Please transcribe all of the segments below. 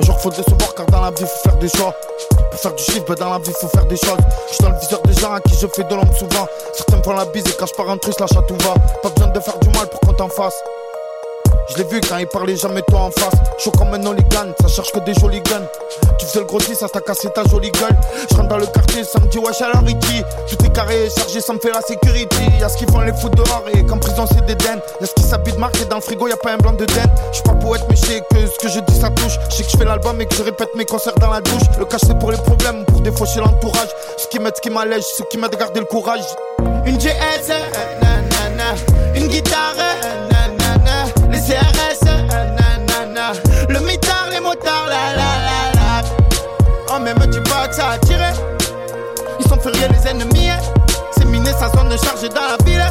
Un jour faudrait se voir car dans la vie faut faire des choix. Pour faire du chiffre, dans la vie faut faire des choses. J'suis dans le viseur des gens à qui je fais de l'ombre souvent. Certains font la bise et quand j'pars en truc, lâche à tout va. Pas besoin de faire du mal pour qu'on t'en fasse. Je l'ai vu quand il parlait jamais toi en face. Chaud comme un hooligan, ça cherche que des jolis guns. Tu faisais le grossi, ça t'a cassé ta jolie gueule. Je rentre dans le quartier, ça me dit wesh alors Ricky. Tout est carré et chargé, ça me fait la sécurité. Y'a ce qu'ils font les fous dehors et qu'en prison c'est des dents. Y'a ce qui s'habille de marque et dans le frigo y'a pas un blanc de dents. J'suis pas poète mais j'sais que ce que je dis ça touche. J'sais que j'fais l'album et que je répète mes concerts dans la douche. Le cash c'est pour les problèmes, pour défaucher l'entourage. Ce qui m'aide, ce qui m'allège, ce qui m'aide à garder le courage. Une GS, nanana. Une guitare, nanana. Les CRS, nanana. Le mitard, les motards, la la la la. Oh mais me dis pas que ça a tiré. Ils sont furieux les ennemis, hein. C'est miné, sa zone chargée dans la ville.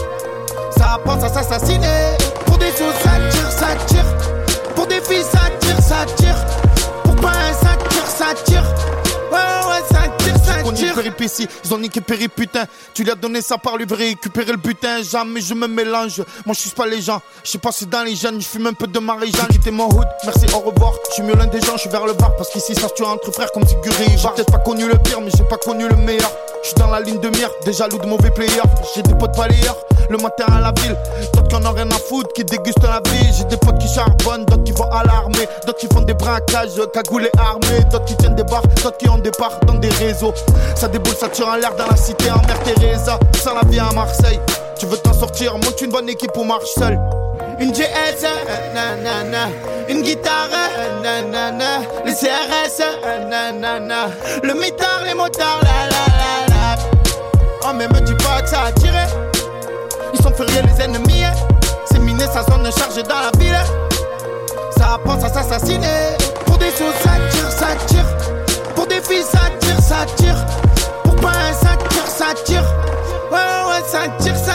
Ça pense à s'assassiner. Pour des sous ça tire, ça tire. Pour des filles ça tire, ça tire. Pour pas un ça tire, ça tire. Ouais, ça tire, ça tire. Péripéties, ils ont niqué Péri putain. Tu lui as donné ça par lui, récupérer le butin. Jamais je me mélange, moi je suis pas les gens. Je sais pas si dans les jeunes, je fume un peu de Marie-Jeanne. J'ai quitté mon hood, merci, au revoir. Je suis mieux l'un des gens, je suis vers le bar. Parce qu'ici ça se tue entre frères comme figuré. J'ai peut-être pas connu le pire, mais j'ai pas connu le meilleur. Je suis dans la ligne de mire, déjà loup de mauvais players. J'ai des potes balayeurs, le matin à la ville. D'autres qui en ont rien à foutre, qui dégustent la vie. J'ai des potes qui charbonnent, d'autres qui vont à l'armée. D'autres qui font des braquages, cagoulés armés. D'autres qui tiennent des bars, d'autres qui ont des parts dans des réseaux. Ça déboule, ça tire en l'air dans la cité, en Mère Teresa. Ça la vie à Marseille, tu veux t'en sortir, monte une bonne équipe ou marche seul. Une GS, nanana. Une guitare, nanana. Les CRS, nanana. Le mitard, les motards, la la la la. Oh mais me dis pas que ça a tiré. Ils sont furieux les ennemis, hein. C'est miné, sa zone chargée dans la ville. Ça pense à s'assassiner. Pour des sous ça tire, ça tire. Pour des filles ça tire, ça tire. Pour pas un ça tire, ça tire. Ouais, ça tire, ça